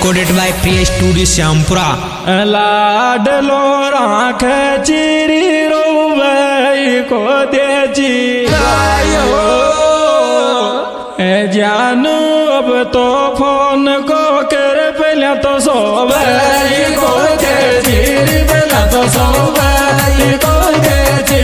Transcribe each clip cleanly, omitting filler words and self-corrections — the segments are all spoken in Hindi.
recorded by Priya Studio Syampura. लाडलो राख चिरी रोवई को देजी जानू अब तो फोन को कर पहले तो सोवई को देजी पहले तो सोवई को देजी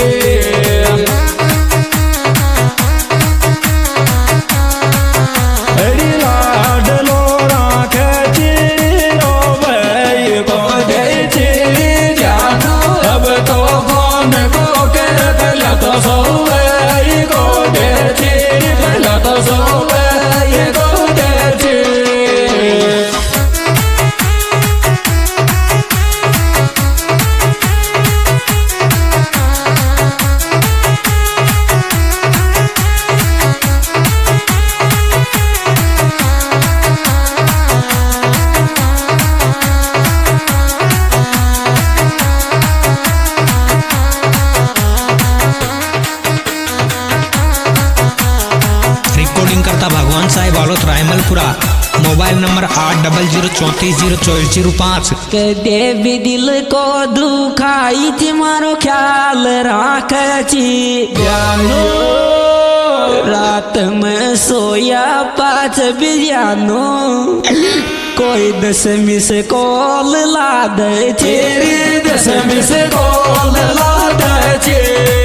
भगवान साहिब बालोत रायमलपुरा। Mobile number 8004302405। देवी दिल को दुखाई थी मारो ख्याल राखी रात में सोया 5 बजे कोई 10 मिस कॉल ला दे तेरी 10 मिस कॉल ला दे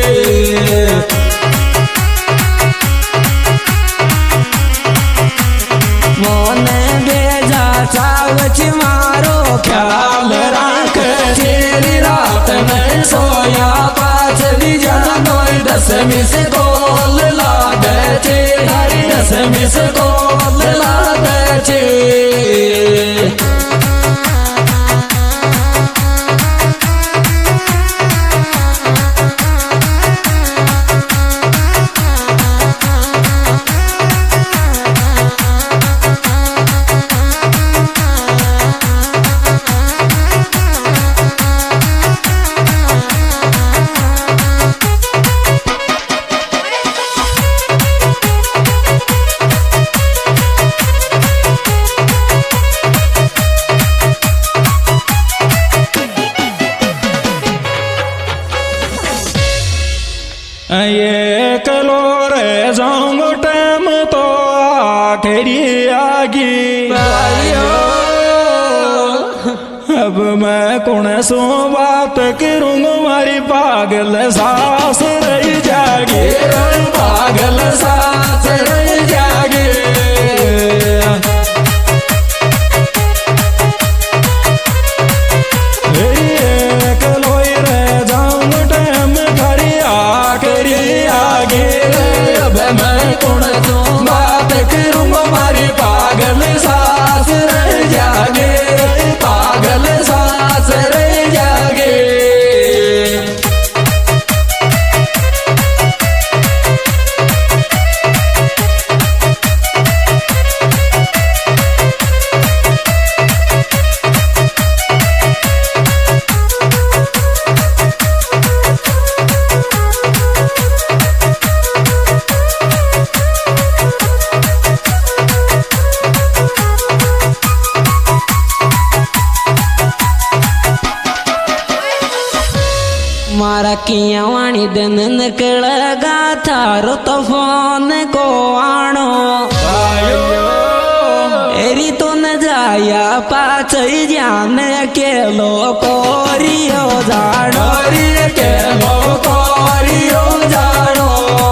मोने भेजा चावच मारो ख्याल राख तेरी रात में सोया 5 बजे 10 मिस कॉल ला दे तेरी 10 मिस कॉल ला दे ये कलो रे जाऊंगो टाइम तो आखिरी आगी अब मैं कौन सो बात करूंगा मारी पागल सास रही जागी पागल सास रही जागी मैं कौन तो बात करूंगा मारी पागल सास रह जागे पागल सास रह जागे मारा किया वाणी दिन निकलेगा थारो तो फोन को आनो एरी तो न जाया पाच जाने के लो कोरियो जानो के लो कोरियो जानो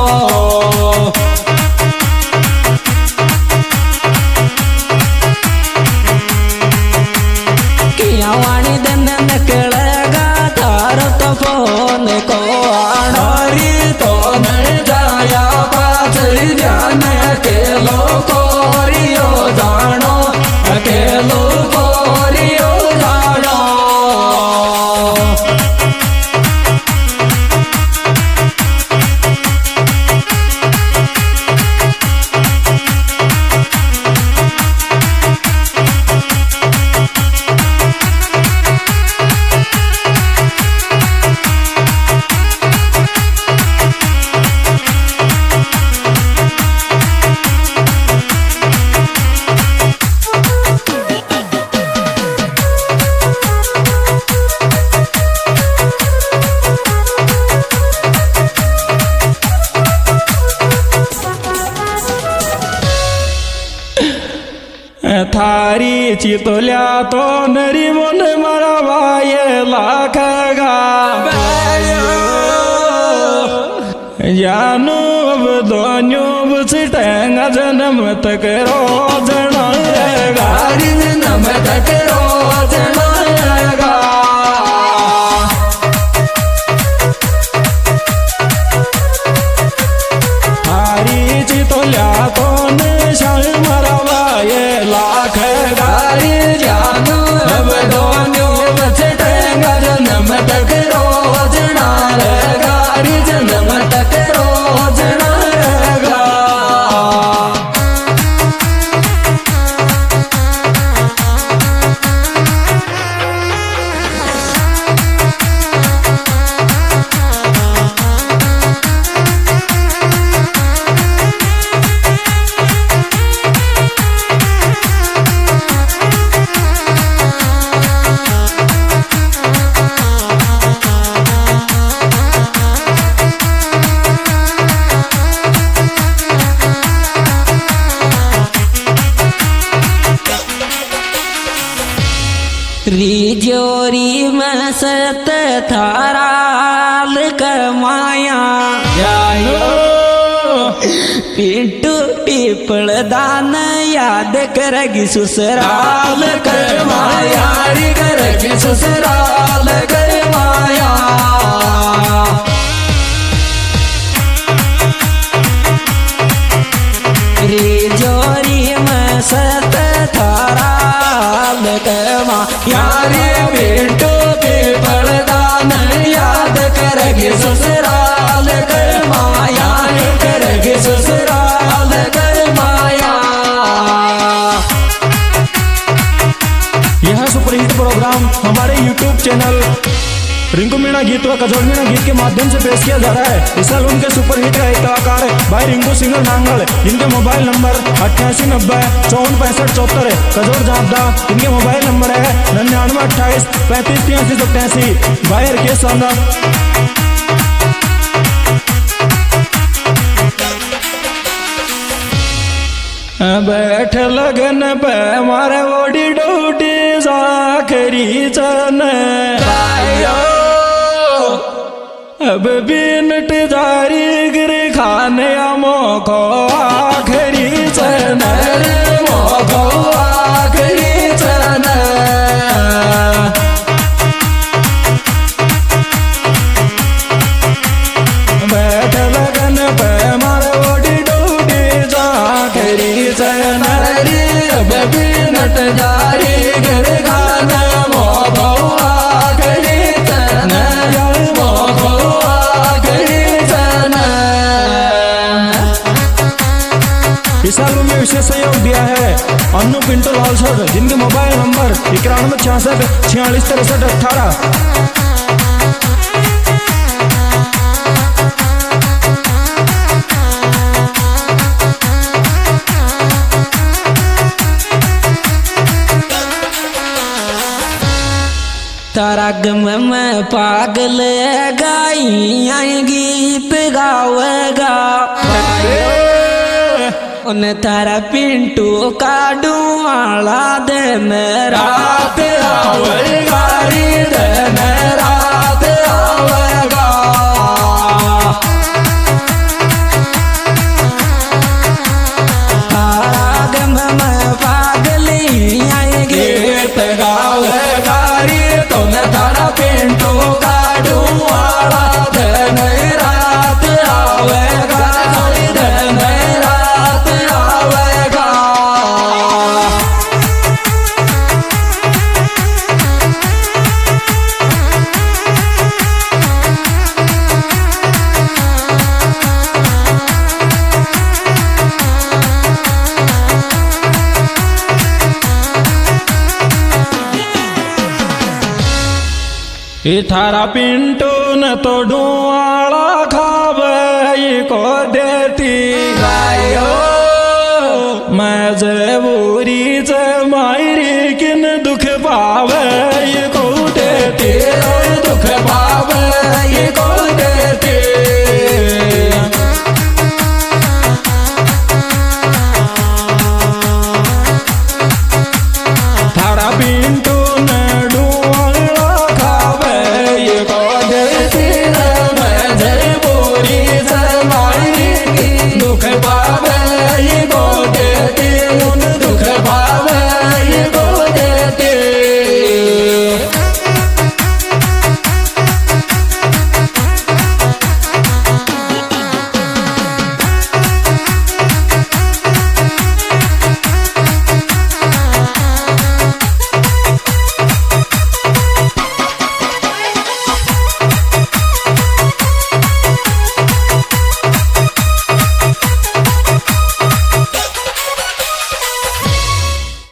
किया वाणी दिन निकलेगा थारो तो फोन को आनोरी तो न जाया पाच जाने के लो कोरियो जानो के लो कोरियो जानो थारी चितोल्या तो नरी मन मरवाये लाख गा जानू अब दोन्यों बचटेंगा जन्म तक रोजना गारी जन्म तक रोजना थारी चितोल्या तो निशान मरवाये लाख गारी जानू अब दोन्यों बचटेंगा जन्म तक रोजना गारी जन्म तक रोजना रिजोरी में सत थाराल कमाया पिंटू पीपल दान याद करेगी ससुराल करवाया करेगी ससुराल करवाया रिजोरी में सत थाराल कमा यारी पिंटू पीपल दान याद करेगी ससुराल करवाया करेगी ससुराल करवाया। यह सुपरहिट प्रोग्राम हमारे YouTube चैनल रिंकू मीणा गीत व कजोल मीणा गीत के माध्यम से पेश किया जा रहा है। इस साल उनके सुपरहिट का एक कलाकार है भाई रिंकू सिंगर नांगल, जिनके मोबाइल नंबर 8890546574 है। कजोल जापदा इनके मोबाइल नंबर है 9928358387 भाई के सामना बैठ लगन पे मारे ओडी डोडी जाखरी चन अब बिनट जारी गिर खाने मोखो आखरी चन मोखो आखरी चन बैठ लगन पे मारे ओडी डोडी जाखरी चन अब बिनट जारी गिर खाने मोखो आखरी चन मोखो आखरी चन। इस एल्बम में विशेष सहयोग दिया है अन्नू पिंटू लालसर, जिनके मोबाइल नंबर 9166466318। तरगम में पागल गाई गीत गावेगा उन तारा पिंटू का डुआला दिन रात आवेगा दिन रात आवेगा। तरगम में पागल गीत गावेगा तुम तारा पिंटू का डुआला दिन रात आवेगा दिन रात आवेगा। थारा पिंटू न तो डुआला खावे को देती गायो मैं जब